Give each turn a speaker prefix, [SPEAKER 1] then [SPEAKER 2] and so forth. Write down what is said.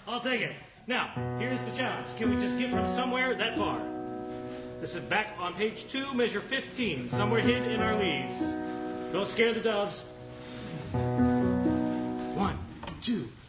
[SPEAKER 1] I'll take it. Now, here's the challenge. Can we just get from somewhere that far? This is back on page 2, measure 15, somewhere hid in our leaves. Don't scare the doves. 1, 2,